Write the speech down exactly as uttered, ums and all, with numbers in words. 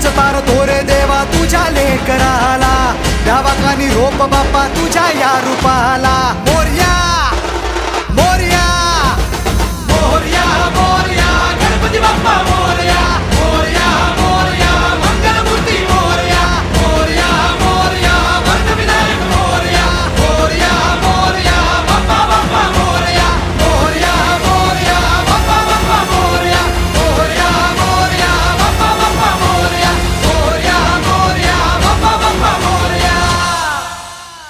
तार तोरे देवा तुझ्या लेकराला, द्यावा कानी रोप बाप्पा तुझ्या या रूपाला. मोरया